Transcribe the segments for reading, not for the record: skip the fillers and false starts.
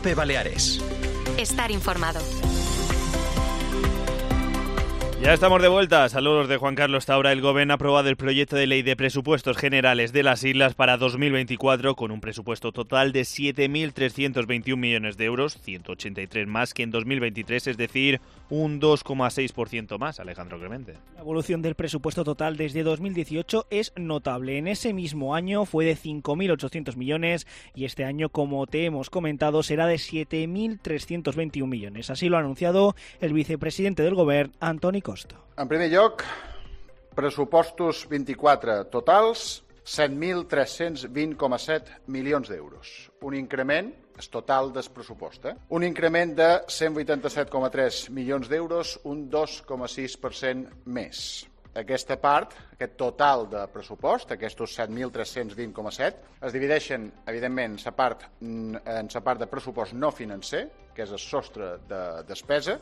Cope Baleares. Estar informado. Ya estamos de vuelta. Saludos de Juan Carlos Taura. El Gobierno ha aprobado el proyecto de ley de presupuestos generales de las islas para 2024 con un presupuesto total de 7.321 millones de euros, 183 más que en 2023, es decir, un 2,6% más. Alejandro Clemente. La evolución del presupuesto total desde 2018 es notable. En ese mismo año fue de 5.800 millones y este año, como te hemos comentado, será de 7.321 millones. Así lo ha anunciado el vicepresidente del Gobierno, Antoni Costa. En primer lloc, pressupostos 24 totals, 7.320,7 milions d'euros. Un increment, és total del pressupost, un increment de 187,3 milions d'euros, un 2,6% més. Aquesta part, aquest total de pressupost, aquests 7.320,7, es divideixen, evidentment, en la part de pressupost no financer, que és el sostre de despesa,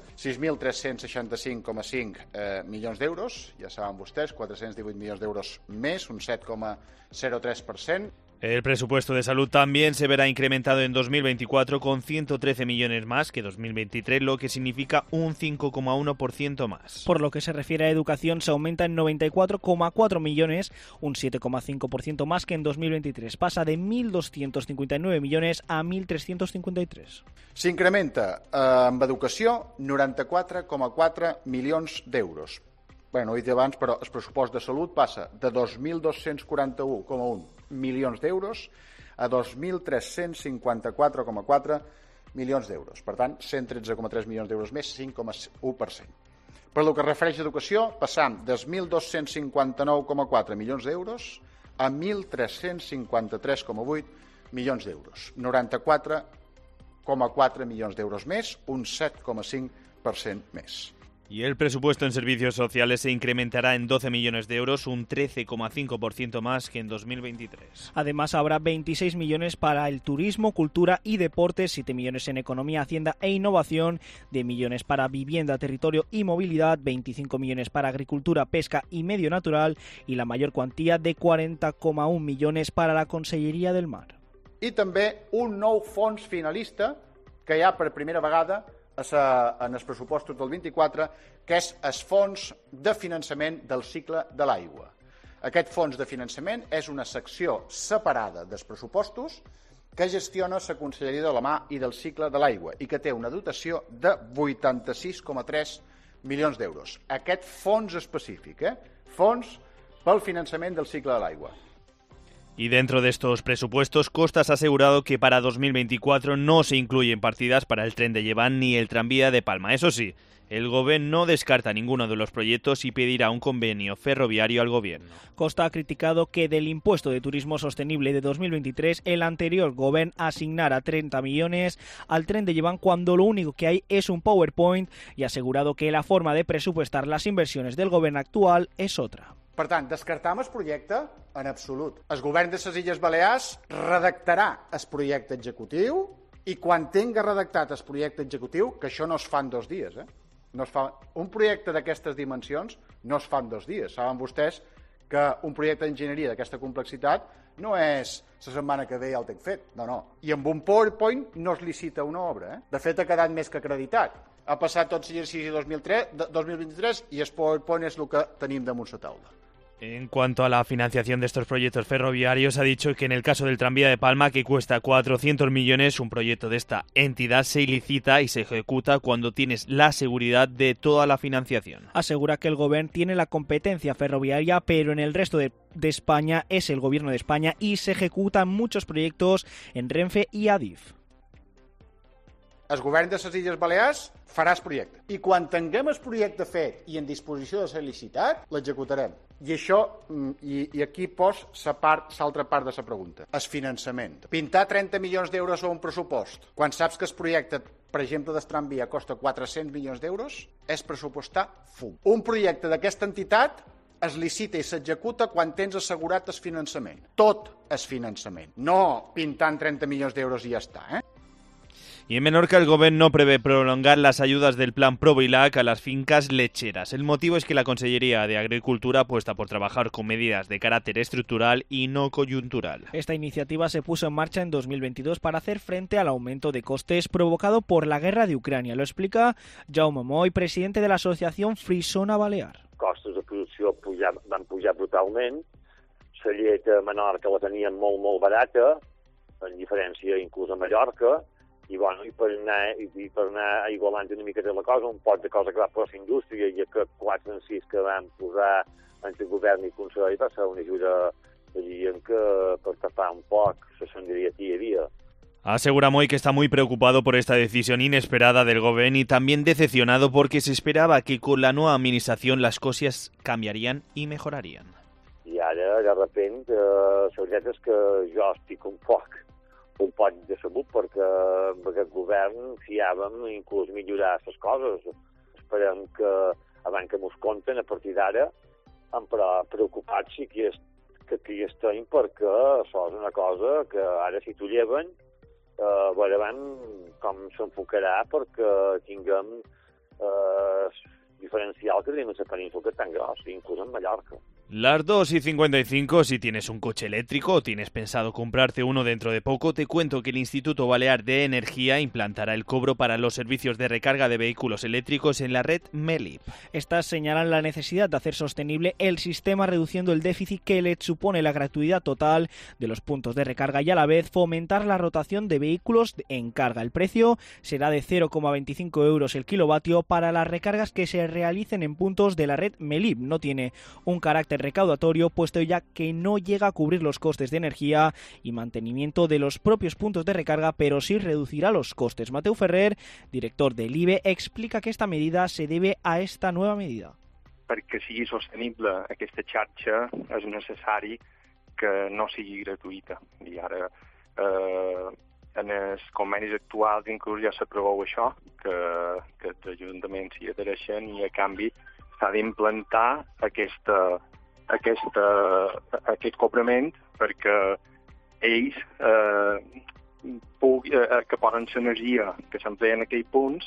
6.365,5 milions d'euros, ja saben vostès, 418 milions d'euros més, un 7,03%. El presupuesto de salud también se verá incrementado en 2024 con 113 millones más que 2023, lo que significa un 5,1% más. Por lo que se refiere a educación, se aumenta en 94,4 millones, un 7,5% más que en 2023. Pasa de 1.259 millones a 1.353. S'incrementa en educació 94,4 milions d'euros. Bé, no ho he dit abans, però el pressupost de salut passa de 2.241,1 milions d'euros a 2.354,4 milions d'euros. Per tant, 113,3 milions d'euros més, 5,1%. Per el que es refereix a educació, passam de 1.259,4 milions d'euros a 1.353,8 milions d'euros. 94,4 milions d'euros més, un 7,5% més. Y el presupuesto en servicios sociales se incrementará en 12 millones de euros, un 13,5% más que en 2023. Además, habrá 26 millones para el turismo, cultura y deportes, 7 millones en economía, hacienda e innovación, 10 millones para vivienda, territorio y movilidad, 25 millones para agricultura, pesca y medio natural y la mayor cuantía de 40,1 millones para la Conselleria del Mar. I també un nou fons finalista que hi ha per primera vegada en els pressupostos del 24, que és el fons de finançament del cicle de l'aigua. Aquest fons de finançament és una secció separada dels pressupostos que gestiona la Conselleria de la Mar i del cicle de l'aigua i que té una dotació de 86,3 milions d'euros. Aquest fons específic, fons pel finançament del cicle de l'aigua. Y dentro de estos presupuestos, Costas ha asegurado que para 2024 no se incluyen partidas para el tren de Llevant ni el tranvía de Palma. Eso sí, el Gobierno no descarta ninguno de los proyectos y pedirá un convenio ferroviario al Gobierno. Costa ha criticado que del impuesto de turismo sostenible de 2023 el anterior Gobierno asignara 30 millones al tren de Llevant cuando lo único que hay es un PowerPoint y ha asegurado que la forma de presupuestar las inversiones del Gobierno actual es otra. Per tant, descartam el projecte en absolut. El govern de les Illes Balears redactarà el projecte executiu i quan tinga redactat el projecte executiu, que això no es fa en 2 dies, no es fa, un projecte d'aquestes dimensions no es fa en 2 dies. Saben vostès que un projecte d'enginyeria d'aquesta complexitat no és la setmana que ve ja el tinc fet, no. I amb un PowerPoint no es licita una obra. De fet, ha quedat més que acreditat. Ha passat tot l'exercici 2023 i el PowerPoint és el que tenim damunt la taula. En cuanto a la financiación de estos proyectos ferroviarios, ha dicho que en el caso del tranvía de Palma, que cuesta 400 millones, un proyecto de esta entidad se licita y se ejecuta cuando tienes la seguridad de toda la financiación. Asegura que el Gobierno tiene la competencia ferroviaria, pero en el resto de España es el Gobierno de España y se ejecutan muchos proyectos en Renfe y Adif. El govern de les Illes Balears farà el projecte. I quan tinguem el projecte fet i en disposició de ser licitat, l'executarem. I això, i aquí pos l'altra part de la pregunta. El finançament. Pintar 30 milions d'euros a un pressupost, quan saps que el projecte, per exemple, del tramvia costa 400 milions d'euros, és pressupostar fum. Un projecte d'aquesta entitat es licita i s'executa quan tens assegurat el finançament. Tot el finançament. No pintant 30 milions d'euros i ja està, Y en Menorca el Gobierno no prevé prolongar las ayudas del plan Provilac a las fincas lecheras. El motivo es que la Consellería de Agricultura apuesta por trabajar con medidas de carácter estructural y no coyuntural. Esta iniciativa se puso en marcha en 2022 para hacer frente al aumento de costes provocado por la guerra de Ucrania. Lo explica Jaume Moy, presidente de la asociación Frisona Balear. Costos de producció van pujar brutalment. La llet a Menorca la tenien molt barata, en diferència inclús a Mallorca, i per anar igualant una mica de la cosa, un pot de cosa que va per la indústria i aquest 4 en 6 que van posar entre el govern i el Consell va ser una ajuda, diríem que per tapar un poc la sangria que hi havia. Asegura Moy que está muy preocupado por esta decisión inesperada del Gobierno y también decepcionado porque se esperaba que con la nueva administración las cosas cambiarían y mejorarían. I ara, de repente, la veritat és que jo estic un poc decebut perquè amb aquest govern fiàvem inclús millorar les coses. Esperem que, abans que mos compten, a partir d'ara, hem preocupats i que hi estem perquè això és una cosa que ara si t'ho lleven veurem com s'enfocarà perquè tinguem diferencial que tenim a la península que és tan gros, inclús en Mallorca. Las 2:55, si tienes un coche eléctrico o tienes pensado comprarte uno dentro de poco, te cuento que el Instituto Balear de Energía implantará el cobro para los servicios de recarga de vehículos eléctricos en la red MELIP. Estas señalan la necesidad de hacer sostenible el sistema reduciendo el déficit que le supone la gratuidad total de los puntos de recarga y a la vez fomentar la rotación de vehículos en carga. El precio será de 0,25 euros el kilovatio para las recargas que se realicen en puntos de la red MELIP. No tiene un carácter recaudatorio, puesto ya que no llega a cubrir los costes de energía y mantenimiento de los propios puntos de recarga, pero sí reducirá los costes. Mateu Ferrer, director del IBE, explica que esta medida se debe a esta nueva medida. Perquè sigui sostenible aquesta xarxa és necessari que no sigui gratuïta. I ara en els convenis actuals inclús ja s'aproveu això, que els ajuntaments s'hi adhereixen i a canvi s'ha d'implantar aquest cobrament perquè ells que poden l'energia que s'emplea en aquells punts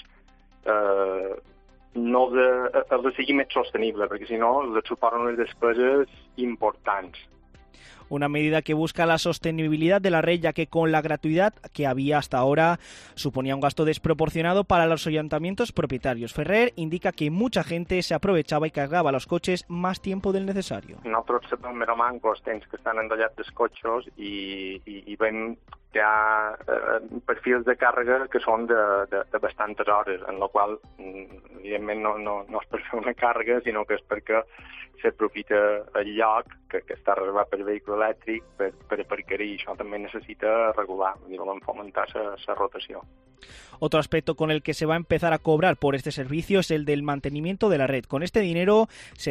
no ha de seguir més sostenible, perquè si no els suposen unes despeses importants. Una medida que busca la sostenibilidad de la red, ya que con la gratuidad que había hasta ahora suponía un gasto desproporcionado para los ayuntamientos propietarios. Ferrer indica que mucha gente se aprovechaba y cargaba los coches más tiempo del necesario. Nosaltres sabem més o menys els temps que estan endollat dels cotxes i veiem que hi ha perfils de càrrega que són de bastantes hores, en la qual, evidentment, no és per fer una càrrega, sinó que és perquè s'aprofita el lloc que està reservat per vehicle elèctric per aparcar-hi. Això també necessita regular i volem fomentar la rotació. Otro aspecto con el que se va a empezar a cobrar por este servicio es el del mantenimiento de la red. Con este dinero se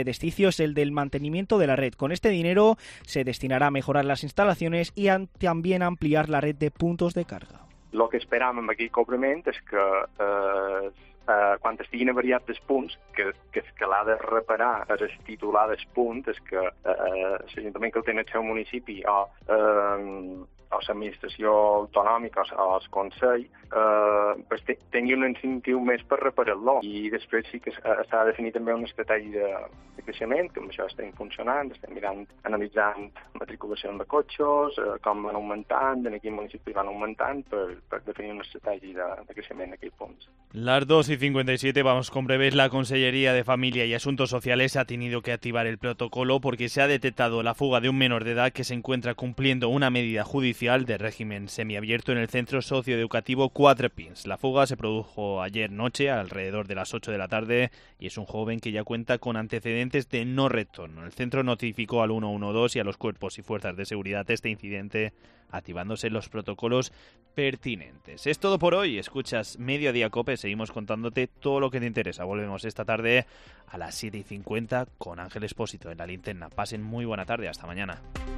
destinará a mejorar las instalaciones y también a ampliar la red de puntos de carga. El que esperam amb aquest cobrament és que quan estiguin avariats els punts, que l'ha de reparar el titular dels punts, és que l'Ajuntament que el té en el seu municipi o l'administració autonòmica o el Consell tingui un incentiu més per reparar-lo. I després sí que s'ha de definir també una estratègia de creixement, que amb això estem funcionant, estem analitzant matriculació de cotxes, com van augmentant, en quin municipi van augmentant, per definir una estratègia de creixement en aquells punts. Las 2:57, vamos con breves. La Consellería de Familia y Asuntos Sociales ha tenido que activar el protocolo porque se ha detectado la fuga de un menor de edad que se encuentra cumpliendo una medida judicial de régimen semiabierto en el centro socioeducativo Quatre Pins. La fuga se produjo ayer noche alrededor de las 8 de la tarde y es un joven que ya cuenta con antecedentes de no retorno. El centro notificó al 112 y a los cuerpos y fuerzas de seguridad este incidente, activándose los protocolos pertinentes. Es todo por hoy. Escuchas Mediodía COPE. Seguimos contándote todo lo que te interesa. Volvemos esta tarde a las 7:50 con Ángel Expósito en La Linterna. Pasen muy buena tarde. Hasta mañana.